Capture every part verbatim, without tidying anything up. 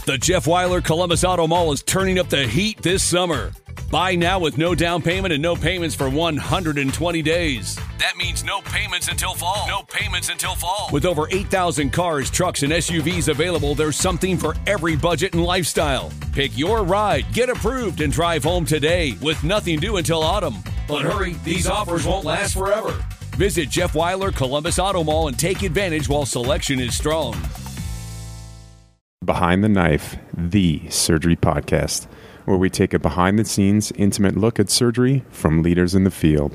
The Jeff Weiler Columbus Auto Mall is turning up the heat this summer. Buy now with no down payment and no payments for one hundred twenty days. That means no payments until fall. No payments until fall. With over eight thousand cars, trucks, and S U Vs available, there's something for every budget and lifestyle. Pick your ride, get approved, and drive home today with nothing due until autumn. But hurry, these offers won't last forever. Visit Jeff Weiler Columbus Auto Mall and take advantage while selection is strong. Behind the Knife, the surgery podcast, where we take a behind-the-scenes, intimate look at surgery from leaders in the field.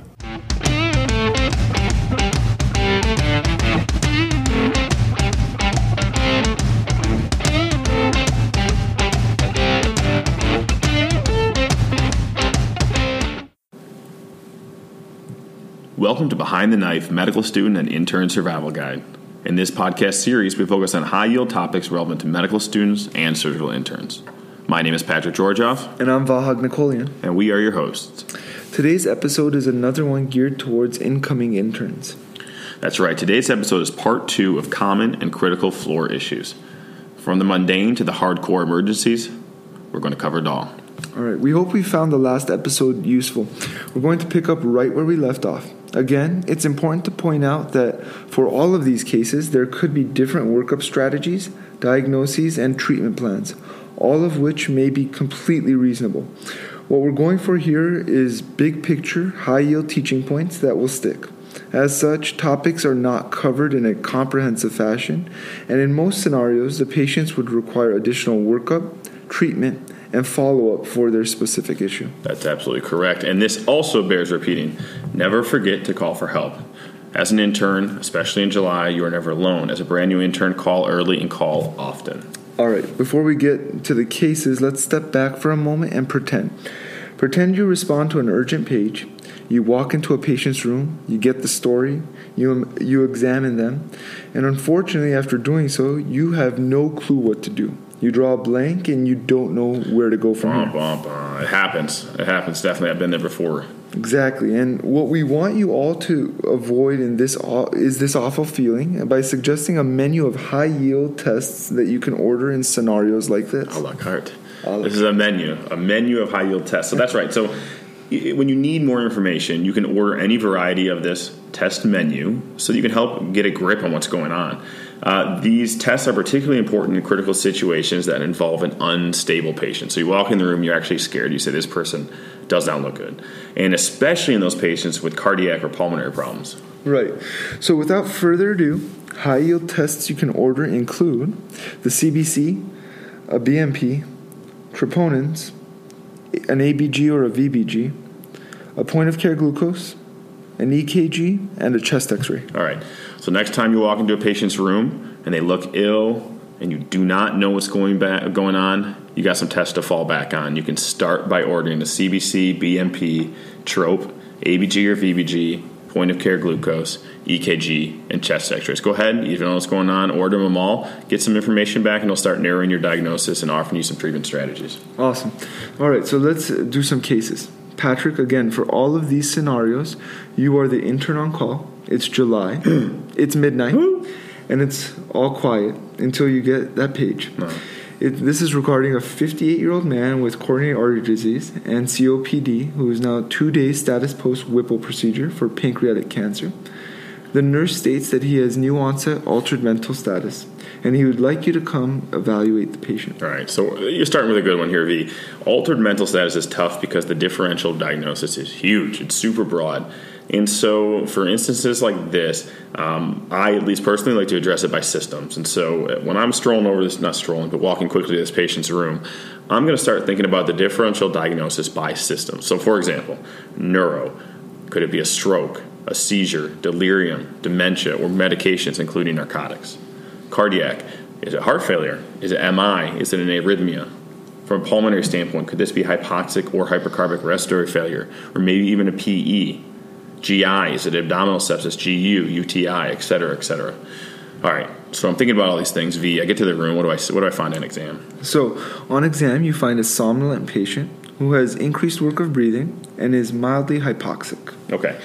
Welcome to Behind the Knife, Medical Student and Intern Survival Guide. In this podcast series, we focus on high-yield topics relevant to medical students and surgical interns. My name is Patrick Georgioff. And I'm Vahag Nikolian. And we are your hosts. Today's episode is another one geared towards incoming interns. That's right. Today's episode is part two of common and critical floor issues. From the mundane to the hardcore emergencies, we're going to cover it all. All right. We hope we found the last episode useful. We're going to pick up right where we left off. Again, it's important to point out that for all of these cases, there could be different workup strategies, diagnoses, and treatment plans, all of which may be completely reasonable. What we're going for here is big picture, high-yield teaching points that will stick. As such, topics are not covered in a comprehensive fashion, and in most scenarios, the patients would require additional workup, treatment, and follow-up for their specific issue. That's absolutely correct. And this also bears repeating. Never forget to call for help. As an intern, especially in July, you are never alone. As a brand new intern, call early and call often. All right, before we get to the cases, let's step back for a moment and pretend. Pretend you respond to an urgent page. You walk into a patient's room, you get the story, you you examine them, and unfortunately, after doing so, you have no clue what to do. You draw a blank and you don't know where to go from bah, here. Bah, bah. It happens. It happens, definitely. I've been there before. Exactly. And what we want you all to avoid in this is this awful feeling by suggesting a menu of high-yield tests that you can order in scenarios like this. A la carte. This is a menu, a menu of high-yield tests. So that's right. So when you need more information, you can order any variety of this test menu so that you can help get a grip on what's going on. Uh, these tests are particularly important in critical situations that involve an unstable patient. So you walk in the room, you're actually scared. You say, this person does not look good. And especially in those patients with cardiac or pulmonary problems. Right. So without further ado, high-yield tests you can order include the C B C, a B M P, troponins, an A B G or a V B G, a point-of-care glucose, an E K G, and a chest x-ray. All right. So next time you walk into a patient's room and they look ill and you do not know what's going back, going on, you got some tests to fall back on. You can start by ordering the C B C, B M P, trope, A B G or V B G, point-of-care glucose, E K G, and chest x-rays. Go ahead, you don't know what's going on, order them all, get some information back, and they'll start narrowing your diagnosis and offering you some treatment strategies. Awesome. All right, so let's do some cases. Patrick, again, for all of these scenarios, you are the intern on call. It's July. It's midnight. And it's all quiet until you get that page. No. It, this is regarding a fifty-eight-year-old man with coronary artery disease and C O P D who is now two days status post-Whipple procedure for pancreatic cancer. The nurse states that he has new onset altered mental status, and he would like you to come evaluate the patient. All right, so you're starting with a good one here, V. Altered mental status is tough because the differential diagnosis is huge. It's super broad. And so for instances like this, um, I at least personally like to address it by systems. And so when I'm strolling over this, not strolling, but walking quickly to this patient's room, I'm going to start thinking about the differential diagnosis by system. So for example, neuro, could it be a stroke, a seizure, delirium, dementia, or medications including narcotics? Cardiac, is it heart failure? Is it M I? Is it an arrhythmia? From a pulmonary standpoint, could this be hypoxic or hypercarbic respiratory failure, or maybe even a P E? G I, is it abdominal sepsis, G U, U T I, et cetera, et cetera. All right, so I'm thinking about all these things. V, I get to the room. What do I what do I find on exam? So on exam, you find a somnolent patient who has increased work of breathing and is mildly hypoxic. Okay.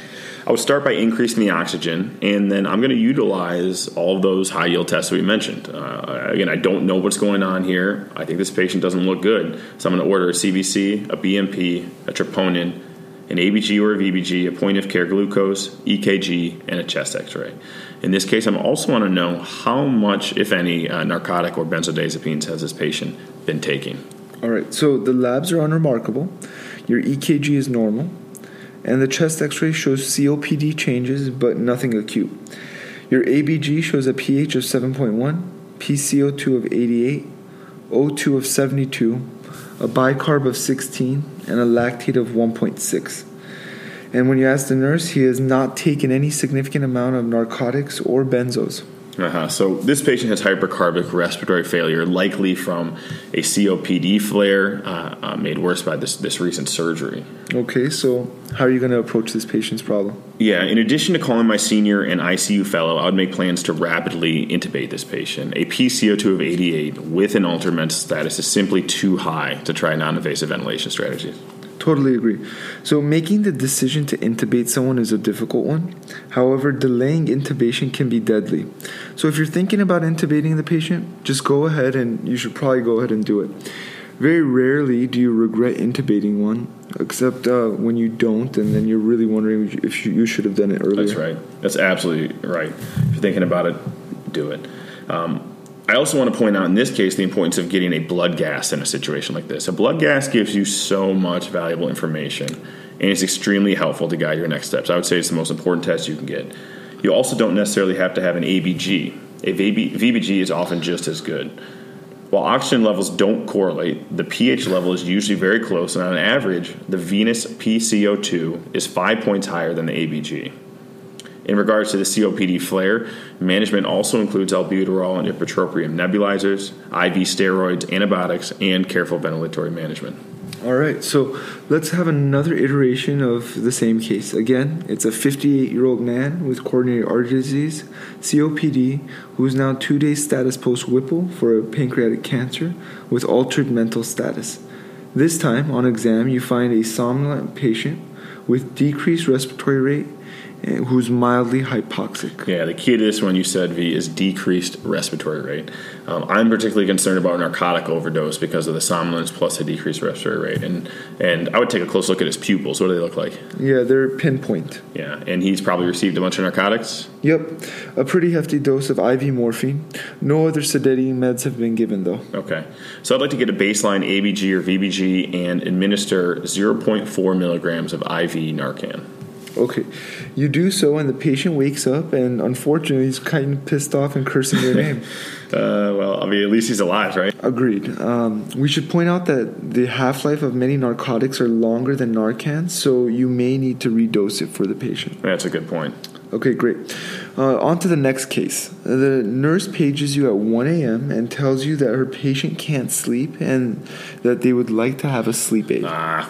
I would start by increasing the oxygen, and then I'm going to utilize all of those high yield tests that we mentioned. Uh, again, I don't know what's going on here. I think this patient doesn't look good, so I'm going to order a C B C, a B M P, a troponin, an A B G or a V B G, a point of care glucose, E K G, and a chest X-ray. In this case, I also want to know how much, if any, uh, narcotic or benzodiazepines has this patient been taking. All right, so the labs are unremarkable. Your E K G is normal, and the chest X-ray shows C O P D changes, but nothing acute. Your A B G shows a pH of seven point one, P C O two of eighty-eight, O two of seventy-two, a bicarb of sixteen, and a lactate of one point six. And when you ask the nurse, he has not taken any significant amount of narcotics or benzos. Uh-huh. So this patient has hypercarbic respiratory failure, likely from a C O P D flare uh, uh, made worse by this, this recent surgery. Okay, so how are you going to approach this patient's problem? Yeah, in addition to calling my senior and I C U fellow, I would make plans to rapidly intubate this patient. A P C O two of eighty-eight with an altered mental status is simply too high to try non-invasive ventilation strategies. Totally agree. So making the decision to intubate someone is a difficult one. However, delaying intubation can be deadly. So if you're thinking about intubating the patient, just go ahead, and you should probably go ahead and do it. Very rarely do you regret intubating one, except uh, when you don't, and then you're really wondering if you should have done it earlier. That's right. That's absolutely right. If you're thinking about it, do it. Um, I also want to point out in this case the importance of getting a blood gas in a situation like this. A blood gas gives you so much valuable information, and it's extremely helpful to guide your next steps. I would say it's the most important test you can get. You also don't necessarily have to have an A B G. A V B G is often just as good. While oxygen levels don't correlate, the pH level is usually very close, and on average, the venous P C O two is five points higher than the A B G. In regards to the C O P D flare, management also includes albuterol and ipratropium nebulizers, I V steroids, antibiotics, and careful ventilatory management. All right, so let's have another iteration of the same case. Again, it's a fifty-eight-year-old man with coronary artery disease, C O P D, who is now two days status post-Whipple for a pancreatic cancer with altered mental status. This time, on exam, you find a somnolent patient with decreased respiratory rate who's mildly hypoxic. Yeah, the key to this one you said, V, is decreased respiratory rate. Um, I'm particularly concerned about narcotic overdose because of the somnolence plus the decreased respiratory rate. And and I would take a close look at his pupils. What do they look like? Yeah, they're pinpoint. Yeah, and he's probably received a bunch of narcotics? Yep, a pretty hefty dose of I V morphine. No other sedating meds have been given, though. Okay, so I'd like to get a baseline A B G or V B G and administer zero point four milligrams of I V Narcan. Okay, you do so, and the patient wakes up, and unfortunately, he's kind of pissed off and cursing your name. uh, well, I mean, at least he's alive, right? Agreed. Um, we should point out that the half-life of many narcotics are longer than Narcan, so you may need to redose it for the patient. That's a good point. Okay, great. Uh, on to the next case. The nurse pages you at one a.m. and tells you that her patient can't sleep and that they would like to have a sleep aid. Ah,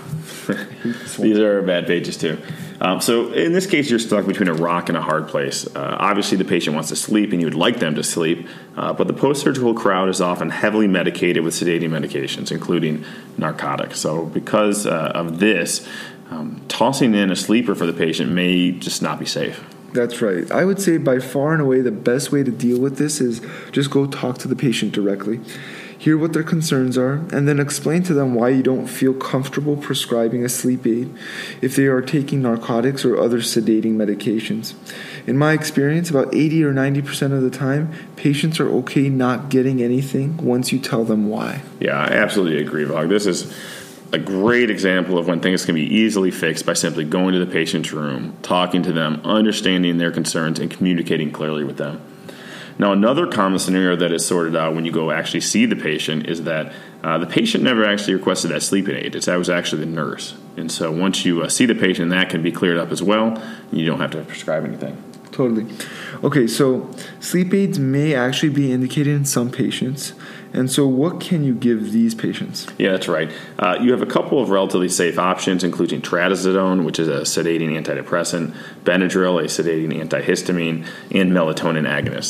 these are bad pages too. Um, so in this case, you're stuck between a rock and a hard place. Uh, obviously, the patient wants to sleep, and you would like them to sleep, uh, but the post-surgical crowd is often heavily medicated with sedating medications, including narcotics. So because uh, of this, um, tossing in a sleeper for the patient may just not be safe. That's right. I would say by far and away the best way to deal with this is just go talk to the patient directly. Hear what their concerns are, and then explain to them why you don't feel comfortable prescribing a sleep aid if they are taking narcotics or other sedating medications. In my experience, about eighty or ninety percent of the time, patients are okay not getting anything once you tell them why. Yeah, I absolutely agree, Vog. This is a great example of when things can be easily fixed by simply going to the patient's room, talking to them, understanding their concerns, and communicating clearly with them. Now, another common scenario that is sorted out when you go actually see the patient is that uh, the patient never actually requested that sleeping aid. It's, that was actually the nurse. And so once you uh, see the patient, that can be cleared up as well, and you don't have to prescribe anything. Totally. Okay, so sleep aids may actually be indicated in some patients. And so what can you give these patients? Yeah, that's right. Uh, you have a couple of relatively safe options, including trazodone, which is a sedating antidepressant, Benadryl, a sedating antihistamine, and melatonin agonists.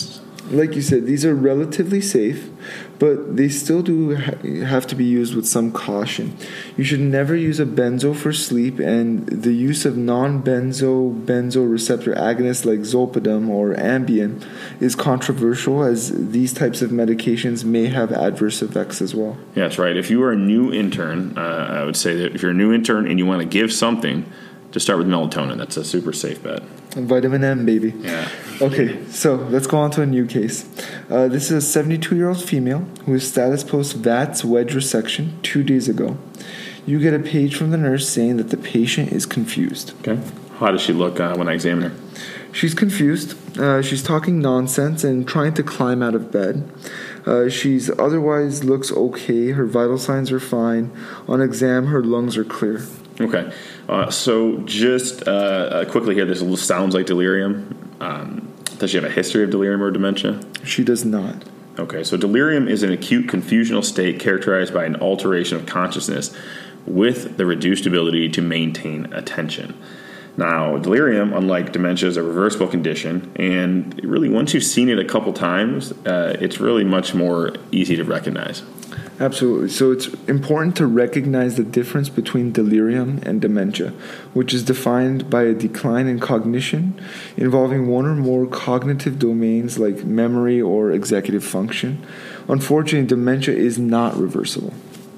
Like you said, these are relatively safe, but they still do ha- have to be used with some caution. You should never use a benzo for sleep, and the use of non-benzo benzo receptor agonists like zolpidem or Ambien is controversial, as these types of medications may have adverse effects as well. Yeah, that's right. If you are a new intern, uh, I would say that if you're a new intern and you want to give something, just start with melatonin. That's a super safe bet. And vitamin M, baby. Yeah. Okay, so let's go on to a new case. Uh, this is a seventy-two-year-old female who is status post V A T S wedge resection two days ago. You get a page from the nurse saying that the patient is confused. Okay. How does she look uh, when I examine her? She's confused. Uh, she's talking nonsense and trying to climb out of bed. Uh, she's otherwise looks okay. Her vital signs are fine. On exam, her lungs are clear. Okay. Uh, so just uh, quickly here, this sounds like delirium. Um, does she have a history of delirium or dementia? She does not. Okay, so delirium is an acute confusional state characterized by an alteration of consciousness with the reduced ability to maintain attention. Now, delirium, unlike dementia, is a reversible condition, and really once you've seen it a couple times, uh, it's really much more easy to recognize. Absolutely. So it's important to recognize the difference between delirium and dementia, which is defined by a decline in cognition involving one or more cognitive domains like memory or executive function. Unfortunately, dementia is not reversible.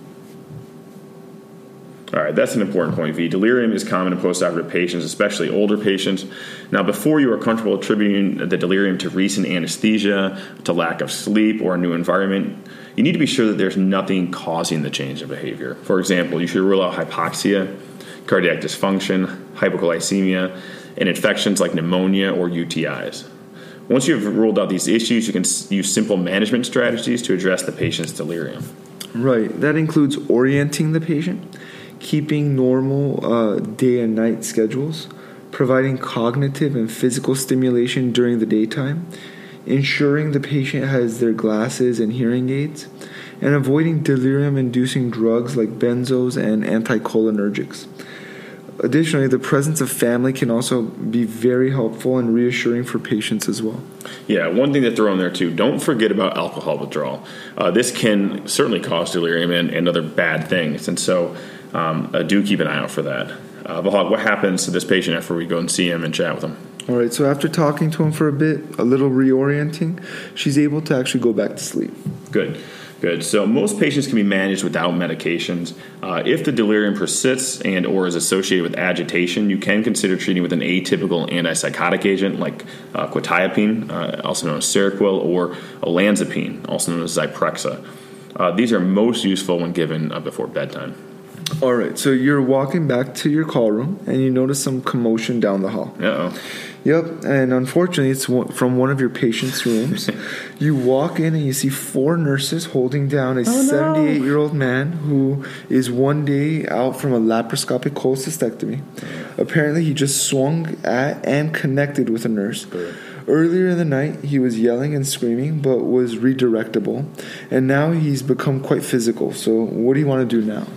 All right, that's an important point, V. Delirium is common in postoperative patients, especially older patients. Now, before you are comfortable attributing the delirium to recent anesthesia, to lack of sleep, or a new environment, you need to be sure that there's nothing causing the change of behavior. For example, you should rule out hypoxia, cardiac dysfunction, hypoglycemia, and infections like pneumonia or U T Is. Once you've ruled out these issues, you can use simple management strategies to address the patient's delirium. Right. That includes orienting the patient, keeping normal uh, day and night schedules, providing cognitive and physical stimulation during the daytime, ensuring the patient has their glasses and hearing aids, and avoiding delirium-inducing drugs like benzos and anticholinergics. Additionally, the presence of family can also be very helpful and reassuring for patients as well. Yeah, one thing to throw in there too, don't forget about alcohol withdrawal. Uh, this can certainly cause delirium and, and other bad things, and so um, uh, do keep an eye out for that. Uh, Vahag, what happens to this patient after we go and see him and chat with him? All right, so after talking to him for a bit, a little reorienting, she's able to actually go back to sleep. Good, good. So most patients can be managed without medications. Uh, if the delirium persists and or is associated with agitation, you can consider treating with an atypical antipsychotic agent like uh, quetiapine, uh, also known as Seroquel, or olanzapine, also known as Zyprexa. Uh, these are most useful when given uh, before bedtime. All right, so you're walking back to your call room, and you notice some commotion down the hall. Uh-oh. Yep, and unfortunately, it's from one of your patients' rooms. You walk in, and you see four nurses holding down a oh, seventy-eight-year-old man who is one day out from a laparoscopic cholecystectomy. Apparently, he just swung at and connected with a nurse. Good. Earlier in the night, he was yelling and screaming, but was redirectable. And now he's become quite physical. So what do you want to do now?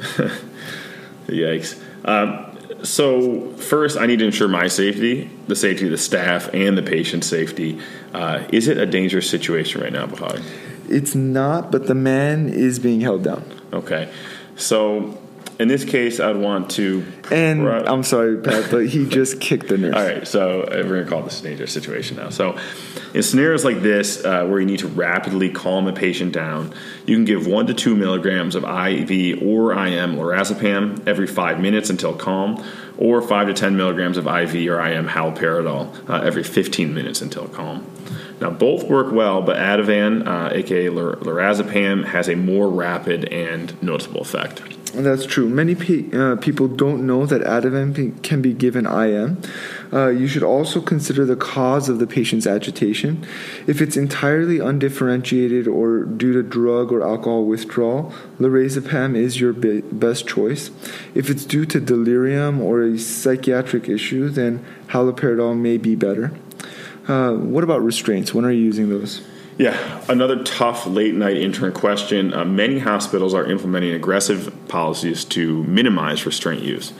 Yikes. Um, so first, I need to ensure my safety, the safety of the staff, and the patient's safety. Uh, is it a dangerous situation right now, Bahag? It's not, but the man is being held down. Okay. So in this case, I'd want to... And right. I'm sorry, Pat, but he just kicked the nurse. All right, so we're going to call this a dangerous situation now. So in scenarios like this, uh, where you need to rapidly calm a patient down, you can give one to two milligrams of I V or I M lorazepam every five minutes until calm, or five to ten milligrams of I V or I M haloperidol uh, every fifteen minutes until calm. Now, both work well, but Ativan, uh, aka lorazepam, has a more rapid and noticeable effect. That's true. Many pe- uh, people don't know that Ativan be- can be given I M. Uh, you should also consider the cause of the patient's agitation. If it's entirely undifferentiated or due to drug or alcohol withdrawal, lorazepam is your be- best choice. If it's due to delirium or a psychiatric issue, then haloperidol may be better. Uh, what about restraints? When are you using those? Yeah, another tough late-night intern question. Uh, many hospitals are implementing aggressive policies to minimize restraint use.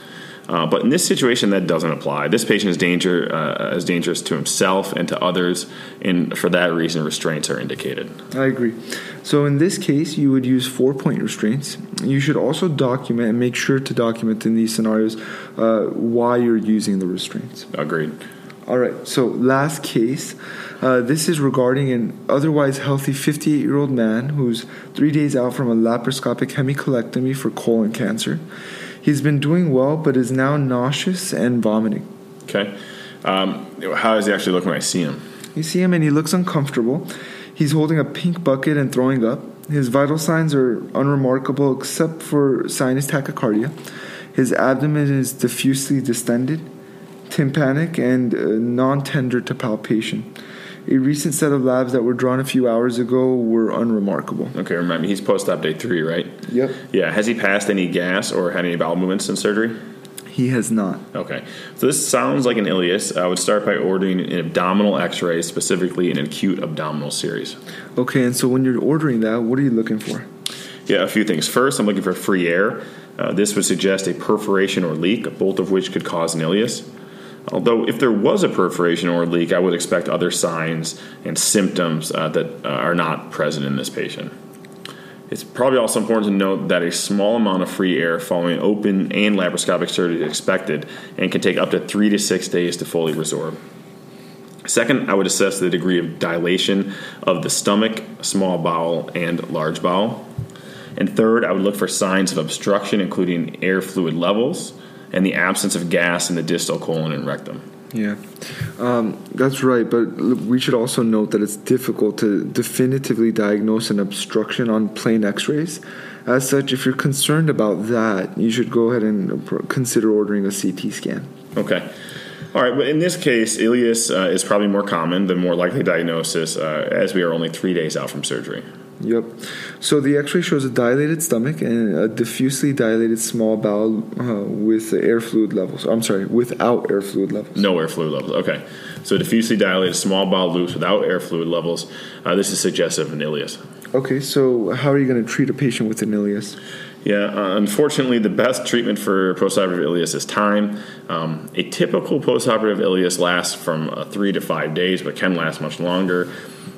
Uh, but in this situation, that doesn't apply. This patient is danger uh, is dangerous to himself and to others, and for that reason, restraints are indicated. I agree. So in this case, you would use four-point restraints. You should also document and make sure to document in these scenarios uh, why you're using the restraints. Agreed. All right, so last case. Uh, this is regarding an otherwise healthy fifty-eight-year-old man who's three days out from a laparoscopic hemicolectomy for colon cancer. He's been doing well, but is now nauseous and vomiting. Okay. Um, how does he actually look when I see him? You see him and he looks uncomfortable. He's holding a pink bucket and throwing up. His vital signs are unremarkable except for sinus tachycardia. His abdomen is diffusely distended, tympanic, and uh, non-tender to palpation. A recent set of labs that were drawn a few hours ago were unremarkable. Okay, remember, he's post-op day three, right? Yep. Yeah, has he passed any gas or had any bowel movements since surgery? He has not. Okay, so this sounds like an ileus. I would start by ordering an abdominal x-ray, specifically an acute abdominal series. Okay, and so when you're ordering that, what are you looking for? Yeah, a few things. First, I'm looking for free air. Uh, this would suggest a perforation or leak, both of which could cause an ileus. Although if there was a perforation or a leak, I would expect other signs and symptoms uh, that uh, are not present in this patient. It's probably also important to note that a small amount of free air following open and laparoscopic surgery is expected and can take up to three to six days to fully resorb. Second, I would assess the degree of dilation of the stomach, small bowel, and large bowel. And third, I would look for signs of obstruction, including air fluid levels, and the absence of gas in the distal colon and rectum. Yeah, um, that's right. But we should also note that it's difficult to definitively diagnose an obstruction on plain x-rays. As such, if you're concerned about that, you should go ahead and consider ordering a C T scan. Okay. All right, but in this case, ileus uh, is probably more common, the more likely diagnosis, uh, as we are only three days out from surgery. Yep. So the x-ray shows a dilated stomach and a diffusely dilated small bowel uh, with air fluid levels. I'm sorry, without air fluid levels. No air fluid levels. Okay. So diffusely dilated small bowel loops without air fluid levels. Uh, this is suggestive of an ileus. Okay, so how are you going to treat a patient with an ileus? Yeah, uh, unfortunately, the best treatment for postoperative ileus is time. Um, a typical postoperative ileus lasts from uh, three to five days, but can last much longer.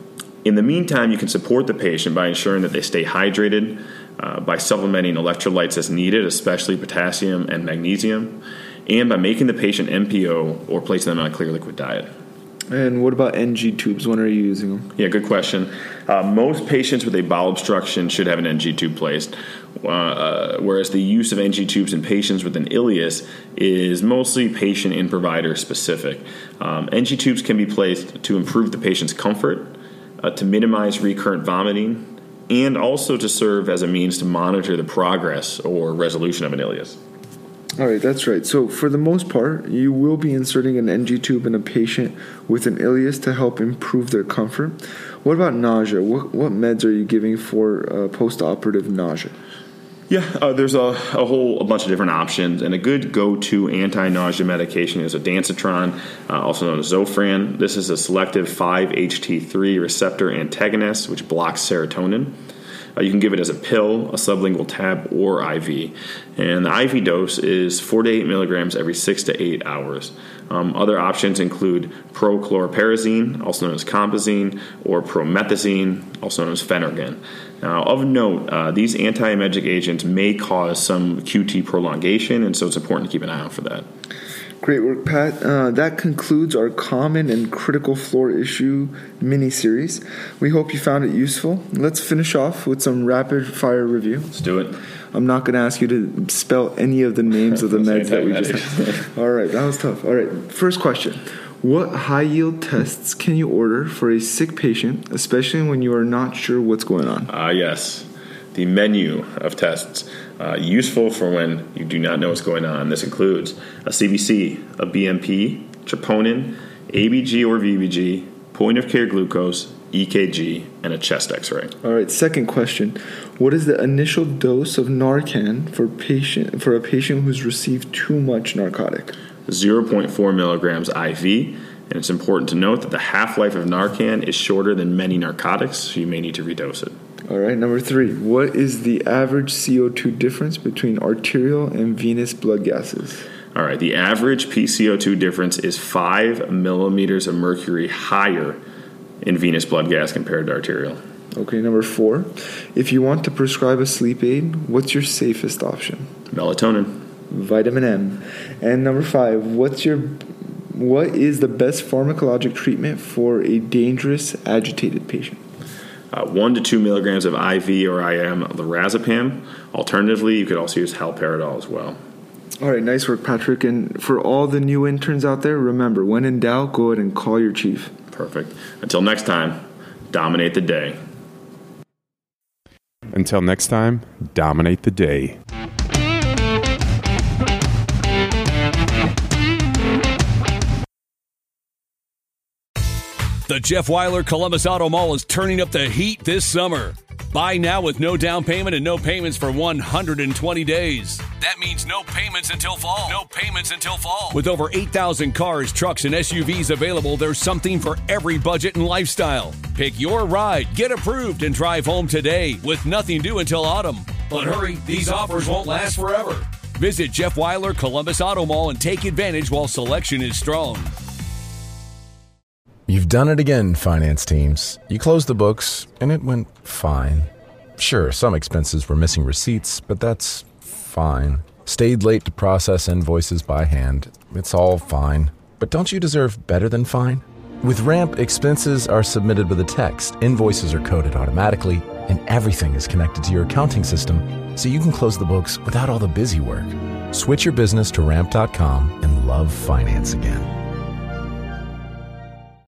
In the meantime, you can support the patient by ensuring that they stay hydrated, uh, by supplementing electrolytes as needed, especially potassium and magnesium, and by making the patient M P O or placing them on a clear liquid diet. And what about N G tubes? When are you using them? Yeah, good question. Uh, most patients with a bowel obstruction should have an N G tube placed, uh, uh, whereas the use of N G tubes in patients with an ileus is mostly patient and provider specific. Um, N G tubes can be placed to improve the patient's comfort, uh, to minimize recurrent vomiting, and also to serve as a means to monitor the progress or resolution of an ileus. All right, that's right. So for the most part, you will be inserting an N G tube in a patient with an ileus to help improve their comfort. What about nausea? What, what meds are you giving for uh, post-operative nausea? Yeah, uh, there's a, a whole a bunch of different options, and a good go-to anti-nausea medication is ondansetron, uh, also known as Zofran. This is a selective five H T three receptor antagonist, which blocks serotonin. Uh, you can give it as a pill, a sublingual tab, or I V. And the I V dose is four to eight milligrams every six to eight hours. Um, other options include prochlorperazine, also known as compazine, or promethazine, also known as Phenergan. Now, of note, uh, these antiemetic agents may cause some Q T prolongation, and so it's important to keep an eye out for that. Great work, Pat. Uh, that concludes our common and critical floor issue mini-series. We hope you found it useful. Let's finish off with some rapid-fire review. Let's do it. I'm not going to ask you to spell any of the names of the meds that we just had. All right, that was tough. All right, first question. What high-yield tests can you order for a sick patient, especially when you are not sure what's going on? Ah, uh, yes. The menu of tests. Uh, useful for when you do not know what's going on. This includes a C B C, a B M P, troponin, A B G or V B G, point-of-care glucose, E K G, and a chest X-ray. All right, second question. What is the initial dose of Narcan for patient for a patient who's received too much narcotic? zero point four milligrams I V, and it's important to note that the half-life of Narcan is shorter than many narcotics, so you may need to redose it. All right, number three. What is the average C O two difference between arterial and venous blood gases? All right, the average P C O two difference is five millimeters of mercury higher in venous blood gas compared to arterial. Okay, number four. If you want to prescribe a sleep aid, what's your safest option? Melatonin. Vitamin M. And number five, what's your what is the best pharmacologic treatment for a dangerous, agitated patient? Uh, one to two milligrams of I V or I M lorazepam. Alternatively, you could also use haloperidol as well. All right, nice work, Patrick. And for all the new interns out there, remember, when in doubt, go ahead and call your chief. Perfect. Until next time, dominate the day. Until next time, dominate the day. The Jeff Weiler Columbus Auto Mall is turning up the heat this summer. Buy now with no down payment and no payments for one hundred twenty days. That means no payments until fall. No payments until fall. With over eight thousand cars, trucks, and S U Vs available, there's something for every budget and lifestyle. Pick your ride, get approved, and drive home today with nothing due until autumn. But hurry, these offers won't last forever. Visit Jeff Weiler Columbus Auto Mall and take advantage while selection is strong. You've done it again, finance teams. You closed the books, and it went fine. Sure, some expenses were missing receipts, but that's fine. Stayed late to process invoices by hand. It's all fine. But don't you deserve better than fine? With Ramp, expenses are submitted with a text, invoices are coded automatically, and everything is connected to your accounting system, so you can close the books without all the busy work. Switch your business to ramp dot com and love finance again.